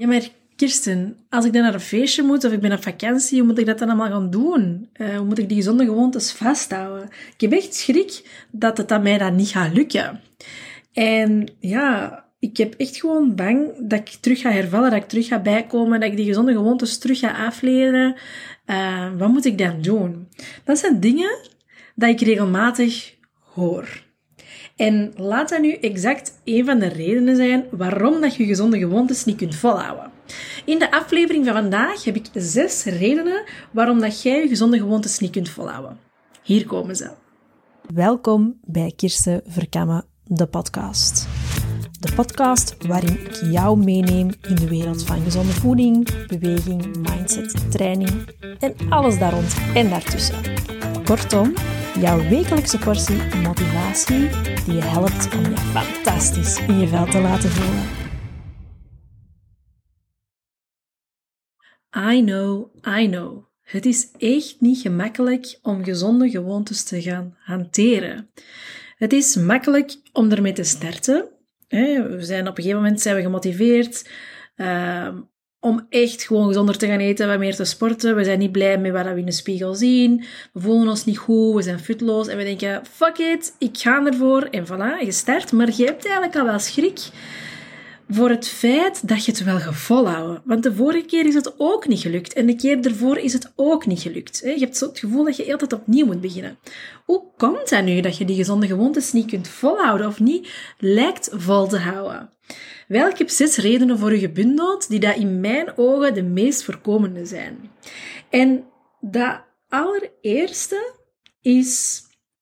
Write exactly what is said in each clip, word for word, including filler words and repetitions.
Ja, maar Kirsten, als ik dan naar een feestje moet of ik ben op vakantie, hoe moet ik dat dan allemaal gaan doen? Uh, hoe moet ik die gezonde gewoontes vasthouden? Ik heb echt schrik dat het aan mij dan niet gaat lukken. En ja, ik heb echt gewoon bang dat ik terug ga hervallen, dat ik terug ga bijkomen, dat ik die gezonde gewoontes terug ga afleren. Uh, wat moet ik dan doen? Dat zijn dingen dat ik regelmatig hoor. En laat dat nu exact een van de redenen zijn waarom dat je gezonde gewoontes niet kunt volhouden. In de aflevering van vandaag heb ik zes redenen waarom dat jij je gezonde gewoontes niet kunt volhouden. Hier komen ze. Welkom bij Kirsten Verkammen, de podcast. De podcast waarin ik jou meeneem in de wereld van gezonde voeding, beweging, mindset, training en alles daar rond en daartussen. Kortom, jouw wekelijkse portie motivatie die je helpt om je fantastisch in je vel te laten voelen. I know, I know. Het is echt niet gemakkelijk om gezonde gewoontes te gaan hanteren. Het is makkelijk om ermee te starten. We zijn op een gegeven moment zijn we gemotiveerd uh, om echt gewoon gezonder te gaan eten, wat meer te sporten. We zijn niet blij met wat we in de spiegel zien. We voelen ons niet goed, we zijn futloos en we denken, fuck it, ik ga ervoor. En voilà, je start. Maar je hebt eigenlijk al wel schrik voor het feit dat je het wel gaat volhouden. Want de vorige keer is het ook niet gelukt. En de keer ervoor is het ook niet gelukt. Je hebt zo het gevoel dat je altijd opnieuw moet beginnen. Hoe komt dat nu dat je die gezonde gewoontes niet kunt volhouden of niet lijkt vol te houden? Wel, ik heb zes redenen voor u gebundeld die dat in mijn ogen de meest voorkomende zijn. En dat allereerste is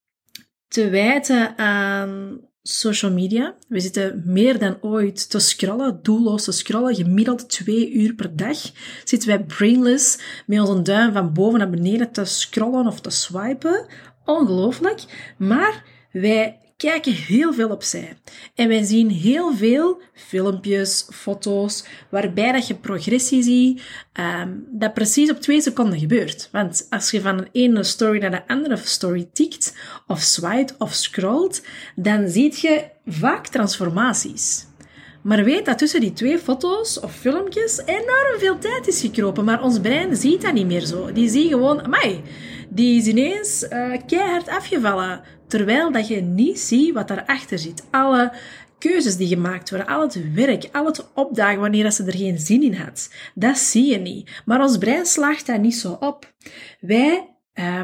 te wijten aan social media. We zitten meer dan ooit te scrollen, doelloos te scrollen, gemiddeld twee uur per dag. Zitten wij brainless met onze duim van boven naar beneden te scrollen of te swipen. Ongelooflijk. Maar wij kijken heel veel opzij. En wij zien heel veel filmpjes, foto's, waarbij dat je progressie ziet, um, dat precies op twee seconden gebeurt. Want als je van de ene story naar de andere story tikt, of swipet, of scrolt, dan zie je vaak transformaties. Maar weet dat tussen die twee foto's of filmpjes enorm veel tijd is gekropen, maar ons brein ziet dat niet meer zo. Die ziet gewoon, amai, die is ineens uh, keihard afgevallen. Terwijl dat je niet ziet wat daarachter zit. Alle keuzes die gemaakt worden, al het werk, al het opdagen wanneer dat ze er geen zin in had. Dat zie je niet. Maar ons brein slaagt daar niet zo op. Wij uh,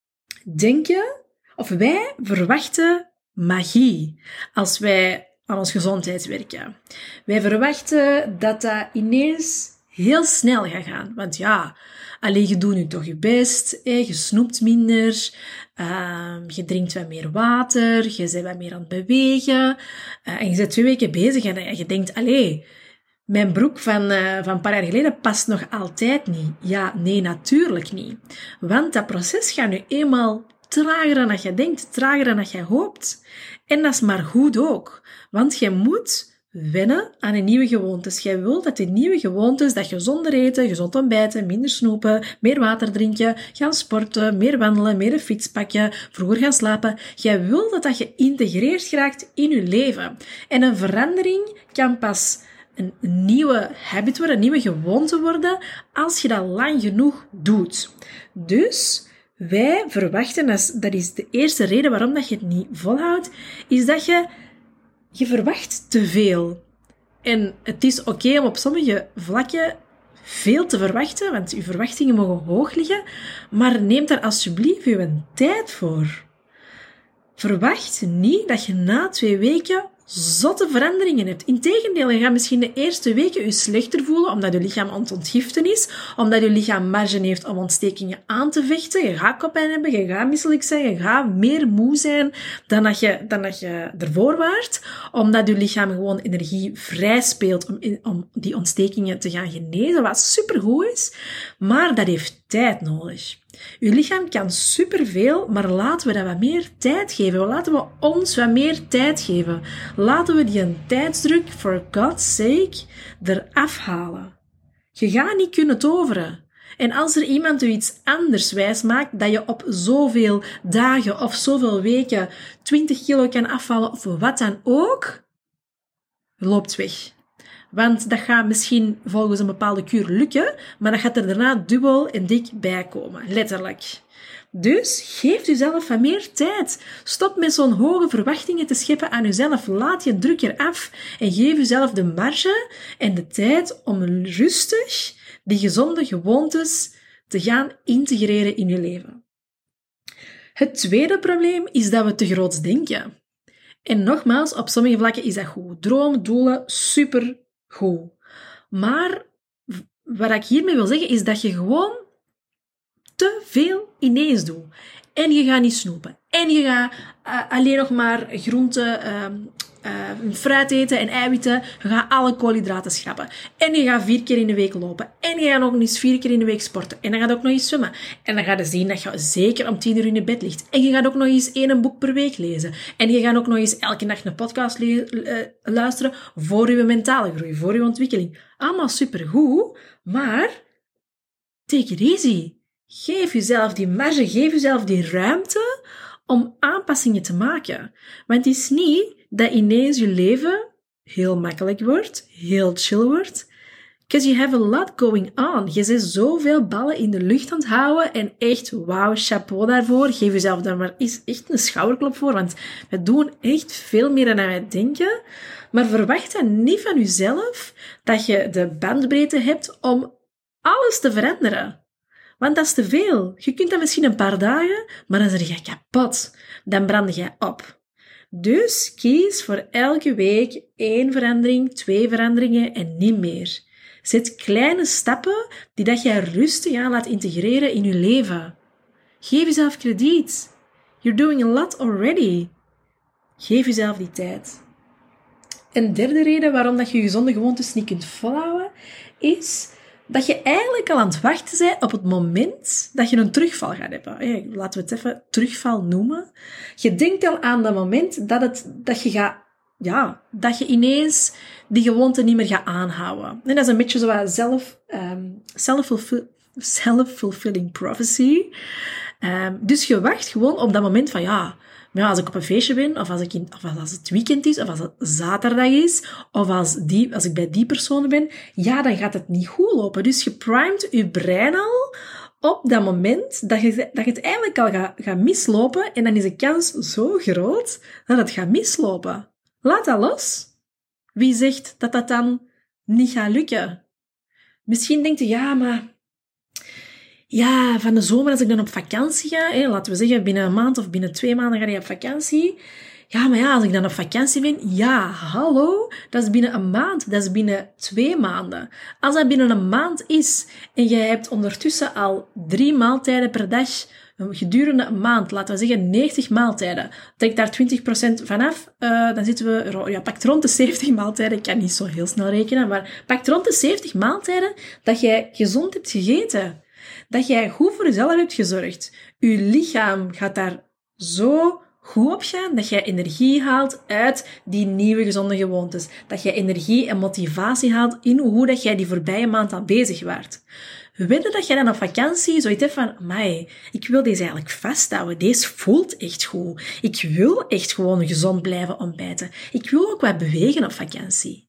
denken, of wij verwachten magie als wij aan ons gezondheid werken. Wij verwachten dat dat ineens heel snel gaat gaan. Want ja, alleen je doet nu toch je best, je snoept minder, uh, je drinkt wat meer water, je bent wat meer aan het bewegen, uh, en je bent twee weken bezig en je denkt, allee, mijn broek van, uh, van een paar jaar geleden past nog altijd niet. Ja, nee, natuurlijk niet. Want dat proces gaat nu eenmaal trager dan dat je denkt, trager dan dat je hoopt. En dat is maar goed ook. Want je moet wennen aan een nieuwe gewoontes. Jij wilt dat die nieuwe gewoontes, dat gezonder eten, gezond ontbijten, minder snoepen, meer water drinken, gaan sporten, meer wandelen, meer een fiets pakken, vroeger gaan slapen. Jij wilt dat dat geïntegreerd geraakt in je leven. En een verandering kan pas een nieuwe habit worden, een nieuwe gewoonte worden, als je dat lang genoeg doet. Dus wij verwachten, dat is de eerste reden waarom dat je het niet volhoudt, is dat je Je verwacht te veel. En het is oké okay om op sommige vlakken veel te verwachten, want je verwachtingen mogen hoog liggen, maar neem daar alsjeblieft je tijd voor. Verwacht niet dat je na twee weken zotte veranderingen hebt. Integendeel, je gaat misschien de eerste weken je slechter voelen, omdat je lichaam aan het ontgiften is, omdat je lichaam marge heeft om ontstekingen aan te vechten. Je gaat koppijn hebben, je gaat misselijk zijn, je gaat meer moe zijn dan dat je, dan dat je ervoor waart, omdat je lichaam gewoon energie vrij speelt om, in, om die ontstekingen te gaan genezen, wat supergoed is, maar dat heeft tijd nodig. Uw lichaam kan superveel, maar laten we dat wat meer tijd geven. Laten we ons wat meer tijd geven. Laten we die tijdsdruk, for God's sake, eraf halen. Je gaat niet kunnen toveren. En als er iemand u iets anders wijs maakt, dat je op zoveel dagen of zoveel weken twintig kilo kan afvallen of wat dan ook, loopt weg. Want dat gaat misschien volgens een bepaalde kuur lukken, maar dat gaat er daarna dubbel en dik bij komen. Letterlijk. Dus geef jezelf wat meer tijd. Stop met zo'n hoge verwachtingen te scheppen aan jezelf. Laat je druk eraf en geef jezelf de marge en de tijd om rustig die gezonde gewoontes te gaan integreren in je leven. Het tweede probleem is dat we te groots denken. En nogmaals, op sommige vlakken is dat goed. Dromen, doelen, super goed. Maar wat ik hiermee wil zeggen, is dat je gewoon te veel ineens doet. En je gaat niet snoepen. En je gaat uh, alleen nog maar groenten, uh, uh, fruit eten en eiwitten. Je gaat alle koolhydraten schrappen. En je gaat vier keer in de week lopen. En je gaat nog eens vier keer in de week sporten. En dan gaat ook nog eens zwemmen. En dan ga je zien dat je zeker om tien uur in je bed ligt. En je gaat ook nog eens één boek per week lezen. En je gaat ook nog eens elke nacht een podcast le- uh, luisteren voor je mentale groei, voor je ontwikkeling. Allemaal supergoed, maar take it easy. Geef jezelf die marge, geef jezelf die ruimte om aanpassingen te maken. Want het is niet dat ineens je leven heel makkelijk wordt, heel chill wordt. Because you have a lot going on. Je zit zoveel ballen in de lucht aan het houden en echt, wauw, chapeau daarvoor. Geef jezelf daar maar eens echt een schouderklop voor, want we doen echt veel meer dan wij denken. Maar verwacht dan niet van jezelf dat je de bandbreedte hebt om alles te veranderen. Want dat is te veel. Je kunt dat misschien een paar dagen, maar dan ben je kapot. Dan brand je op. Dus kies voor elke week één verandering, twee veranderingen en niet meer. Zet kleine stappen die dat jij rustig aan laat integreren in je leven. Geef jezelf krediet. You're doing a lot already. Geef jezelf die tijd. Een derde reden waarom dat je gezonde gewoontes niet kunt volhouden, is dat je eigenlijk al aan het wachten bent op het moment dat je een terugval gaat hebben. Hey, laten we het even terugval noemen. Je denkt al aan dat moment dat, het, dat je gaat, ja, dat je ineens die gewoonte niet meer gaat aanhouden. En dat is een beetje zo zelf, um, self-fulfilling prophecy. Um, dus je wacht gewoon op dat moment van, ja, maar ja, als ik op een feestje ben, of als, ik in, of als het weekend is, of als het zaterdag is, of als, die, als ik bij die persoon ben, ja, dan gaat het niet goed lopen. Dus je primet je brein al op dat moment dat je, dat je het eigenlijk al gaat, gaat mislopen, en dan is de kans zo groot dat het gaat mislopen. Laat dat los. Wie zegt dat dat dan niet gaat lukken? Misschien denkt je, ja, maar ja, van de zomer als ik dan op vakantie ga, hè, laten we zeggen binnen een maand of binnen twee maanden ga je op vakantie. Ja, maar ja, als ik dan op vakantie ben, ja, hallo, dat is binnen een maand, dat is binnen twee maanden. Als dat binnen een maand is en jij hebt ondertussen al drie maaltijden per dag gedurende een maand, laten we zeggen negentig maaltijden, trek daar twintig procent vanaf, uh, dan zitten we, ja, pakt rond de zeventig maaltijden, ik kan niet zo heel snel rekenen, maar pakt rond de zeventig maaltijden dat jij gezond hebt gegeten. Dat jij goed voor jezelf hebt gezorgd. Je lichaam gaat daar zo goed op gaan dat jij energie haalt uit die nieuwe gezonde gewoontes. Dat jij energie en motivatie haalt in hoe dat jij die voorbije maand al bezig waart. Wedden dat jij dan op vakantie zoiets hebt van, amai, ik wil deze eigenlijk vasthouden. Deze voelt echt goed. Ik wil echt gewoon gezond blijven ontbijten. Ik wil ook wat bewegen op vakantie.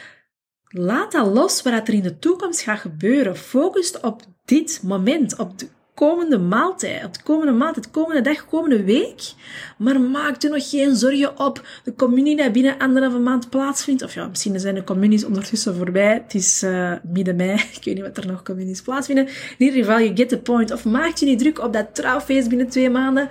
Laat dat los wat er in de toekomst gaat gebeuren. Focus op dit moment, op de komende maaltijd, op de komende maand, de komende dag, de komende week. Maar maak er nog geen zorgen op de communie die binnen anderhalve maand plaatsvindt. Of ja, misschien zijn de communies ondertussen voorbij. Het is uh, midden mei. Ik weet niet wat er nog communies plaatsvinden. In ieder geval, you get the point. Of maak je niet druk op dat trouwfeest binnen twee maanden.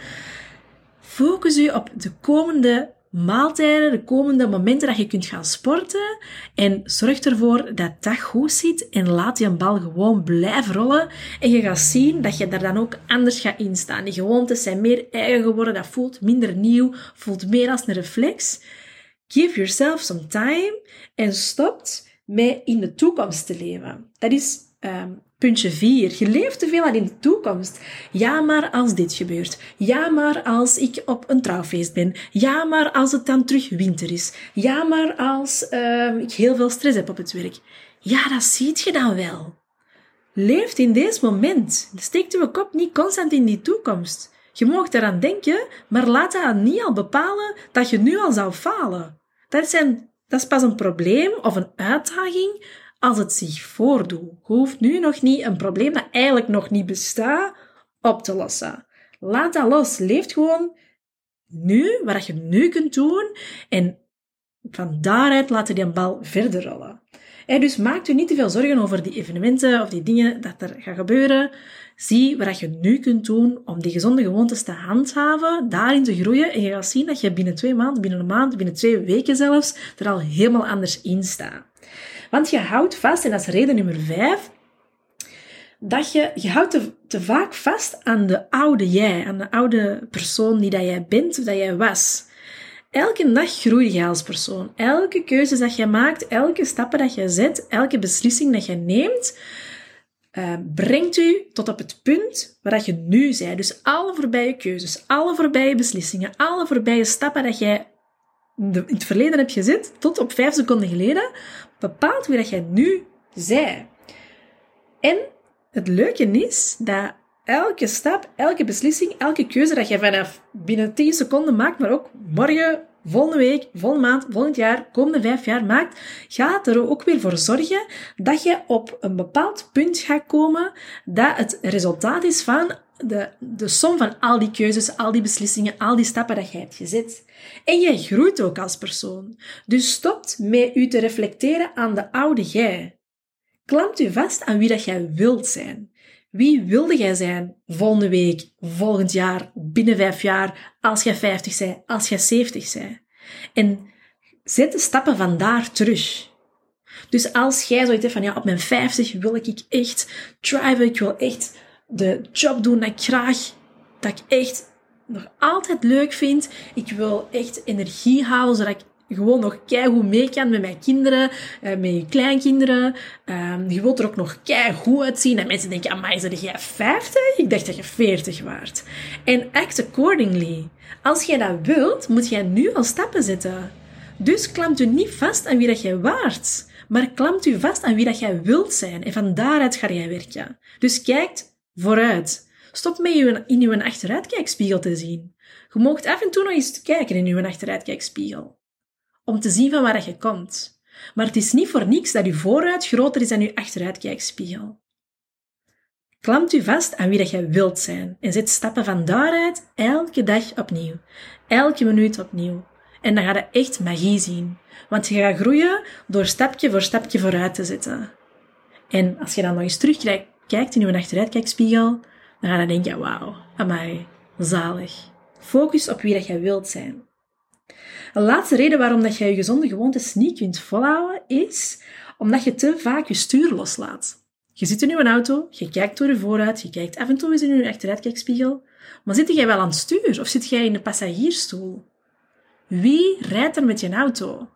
Focus je op de komende maaltijden, de komende momenten dat je kunt gaan sporten, en zorg ervoor dat dat goed zit en laat je bal gewoon blijven rollen en je gaat zien dat je daar dan ook anders gaat instaan. Die gewoontes zijn meer eigen geworden, dat voelt minder nieuw, voelt meer als een reflex. Give yourself some time en stopt met in de toekomst te leven. Dat is um, puntje vier. Je leeft te veel aan in de toekomst. Ja, maar als dit gebeurt. Ja, maar als ik op een trouwfeest ben. Ja, maar als het dan terug winter is. Ja, maar als uh, ik heel veel stress heb op het werk. Ja, dat ziet je dan wel. Leef in deze moment. Steek je kop niet constant in die toekomst. Je mag eraan denken, maar laat dat niet al bepalen dat je nu al zou falen. Dat zijn dat is pas een probleem of een uitdaging als het zich voordoet. Je hoeft nu nog niet een probleem dat eigenlijk nog niet bestaat op te lossen. Laat dat los. Leef gewoon nu, wat je nu kunt doen. En van daaruit laat je die bal verder rollen. En dus maak je niet te veel zorgen over die evenementen of die dingen dat er gaan gebeuren. Zie wat je nu kunt doen om die gezonde gewoontes te handhaven, daarin te groeien. En je gaat zien dat je binnen twee maanden, binnen een maand, binnen twee weken zelfs, er al helemaal anders in staat. Want je houdt vast, en dat is reden nummer vijf, dat je, je houdt te, te vaak vast aan de oude jij, aan de oude persoon die dat jij bent of dat jij was. Elke dag groei je als persoon. Elke keuze dat je maakt, elke stappen dat je zet, elke beslissing dat je neemt, uh, brengt u tot op het punt waar je nu bent. Dus alle voorbije keuzes, alle voorbije beslissingen, alle voorbije stappen dat jij in het verleden hebt gezet, tot op vijf seconden geleden, bepaalt wie dat jij nu bent. En het leuke is dat elke stap, elke beslissing, elke keuze dat je vanaf binnen tien seconden maakt, maar ook morgen, volgende week, volgende maand, volgend jaar, komende vijf jaar maakt, gaat er ook weer voor zorgen dat je op een bepaald punt gaat komen dat het resultaat is van de, de som van al die keuzes, al die beslissingen, al die stappen dat je hebt gezet. En jij groeit ook als persoon. Dus stopt met u te reflecteren aan de oude jij. Klampt u vast aan wie dat jij wilt zijn. Wie wilde jij zijn volgende week, volgend jaar, binnen vijf jaar, als jij vijftig bent, als jij zeventig bent? En zet de stappen vandaar terug. Dus als jij zoiets hebt van, ja, op mijn vijftig wil ik echt driven, ik wil echt de job doen dat ik graag, dat ik echt nog altijd leuk vind. Ik wil echt energie houden, zodat ik gewoon nog keigoed mee kan met mijn kinderen, met je kleinkinderen. Um, je wilt er ook nog keigoed uitzien. En mensen denken, amai, zeg jij vijftig? Ik dacht dat je veertig waart. En act accordingly. Als jij dat wilt, moet jij nu al stappen zetten. Dus klampt u niet vast aan wie dat jij waart, maar klampt u vast aan wie dat jij wilt zijn. En van daaruit ga jij werken. Dus kijk vooruit. Stop met je in je achteruitkijkspiegel te zien. Je mag af en toe nog eens kijken in je achteruitkijkspiegel. Om te zien van waar je komt. Maar het is niet voor niks dat je vooruit groter is dan je achteruitkijkspiegel. Klampt u vast aan wie dat jij wilt zijn en zet stappen van daaruit elke dag opnieuw. Elke minuut opnieuw. En dan ga je echt magie zien. Want je gaat groeien door stapje voor stapje vooruit te zetten. En als je dan nog eens terugkijkt in je achteruitkijkspiegel, dan ga je denken, wauw, amai, zalig. Focus op wie dat jij wilt zijn. Een laatste reden waarom dat jij je gezonde gewoontes niet kunt volhouden, is omdat je te vaak je stuur loslaat. Je zit in je auto, je kijkt door je vooruit, je kijkt af en toe eens in je achteruitkijkspiegel, maar zit jij wel aan het stuur of zit jij in de passagiersstoel? Wie rijdt er met je auto?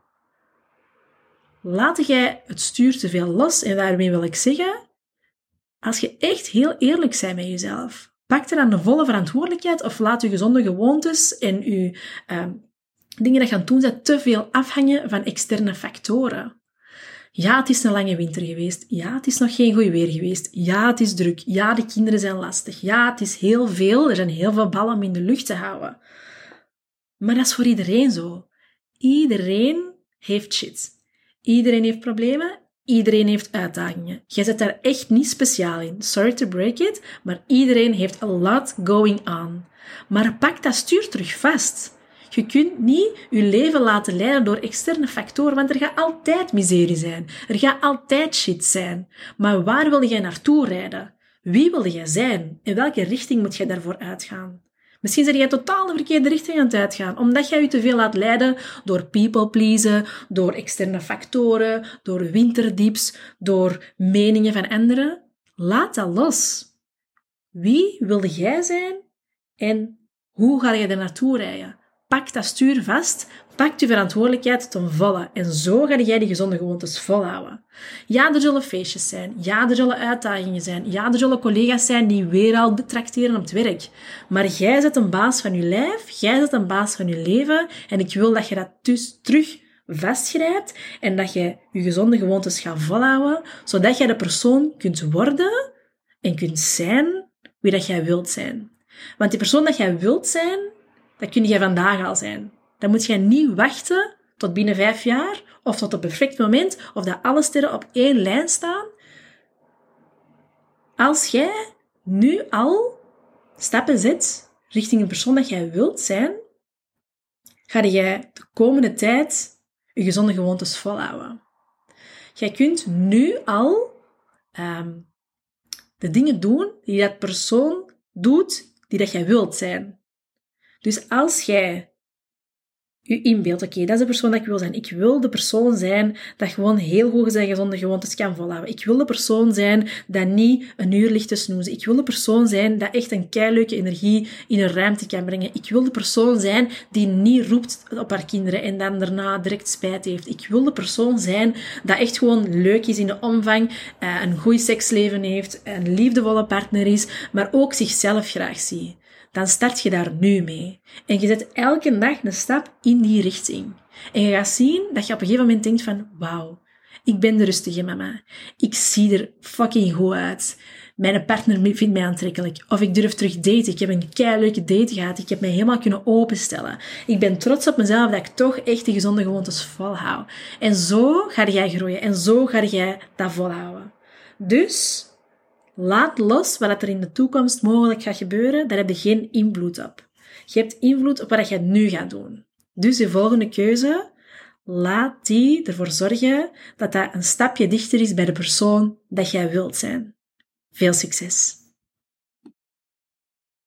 Laat jij het stuur te veel los en daarmee wil ik zeggen, als je echt heel eerlijk bent met jezelf, pak er dan de volle verantwoordelijkheid of laat je gezonde gewoontes en je uh, dingen dat gaan doen zijn te veel afhangen van externe factoren. Ja, het is een lange winter geweest. Ja, het is nog geen goed weer geweest. Ja, het is druk. Ja, de kinderen zijn lastig. Ja, het is heel veel. Er zijn heel veel ballen om in de lucht te houden. Maar dat is voor iedereen zo. Iedereen heeft shit. Iedereen heeft problemen. Iedereen heeft uitdagingen. Jij zit daar echt niet speciaal in. Sorry to break it, maar iedereen heeft a lot going on. Maar pak dat stuur terug vast. Je kunt niet je leven laten leiden door externe factoren, want er gaat altijd miserie zijn. Er gaat altijd shit zijn. Maar waar wil jij naartoe rijden? Wie wil jij zijn? In welke richting moet jij daarvoor uitgaan? Misschien ben jij totaal de verkeerde richting aan het uitgaan, omdat jij je te veel laat leiden door people pleasen, door externe factoren, door winterdips, door meningen van anderen. Laat dat los. Wie wilde jij zijn en hoe ga je er naartoe rijden? Pak dat stuur vast, pak je verantwoordelijkheid ten volle en zo ga jij die gezonde gewoontes volhouden. Ja, er zullen feestjes zijn. Ja, er zullen uitdagingen zijn. Ja, er zullen collega's zijn die weer al betrakteren op het werk. Maar jij bent een baas van je lijf, jij bent een baas van je leven en ik wil dat je dat dus terug vastgrijpt en dat je je gezonde gewoontes gaat volhouden, zodat jij de persoon kunt worden en kunt zijn wie dat jij wilt zijn. Want die persoon dat jij wilt zijn, dat kun jij vandaag al zijn. Dan moet jij niet wachten tot binnen vijf jaar of tot een perfect moment, of dat alle sterren op één lijn staan. Als jij nu al stappen zet richting een persoon dat jij wilt zijn, ga jij de komende tijd je gezonde gewoontes volhouden. Jij kunt nu al um, de dingen doen die dat persoon doet die dat jij wilt zijn. Dus als jij je inbeeldt, oké, okay, dat is de persoon dat ik wil zijn. Ik wil de persoon zijn dat gewoon heel goed zijn gezonde gewoontes kan volhouden. Ik wil de persoon zijn dat niet een uur ligt te snoezen. Ik wil de persoon zijn dat echt een keileuke energie in een ruimte kan brengen. Ik wil de persoon zijn die niet roept op haar kinderen en dan daarna direct spijt heeft. Ik wil de persoon zijn dat echt gewoon leuk is in de omvang, een goed seksleven heeft, een liefdevolle partner is, maar ook zichzelf graag ziet. Dan start je daar nu mee. En je zet elke dag een stap in die richting. En je gaat zien dat je op een gegeven moment denkt van, wauw, ik ben de rustige mama. Ik zie er fucking goed uit. Mijn partner vindt mij aantrekkelijk. Of ik durf terug daten. Ik heb een keileuke date gehad. Ik heb mij helemaal kunnen openstellen. Ik ben trots op mezelf dat ik toch echt die gezonde gewoontes volhoud. En zo ga jij groeien. En zo ga jij dat volhouden. Dus laat los wat er in de toekomst mogelijk gaat gebeuren. Daar heb je geen invloed op. Je hebt invloed op wat je nu gaat doen. Dus je volgende keuze, laat die ervoor zorgen dat dat een stapje dichter is bij de persoon dat jij wilt zijn. Veel succes!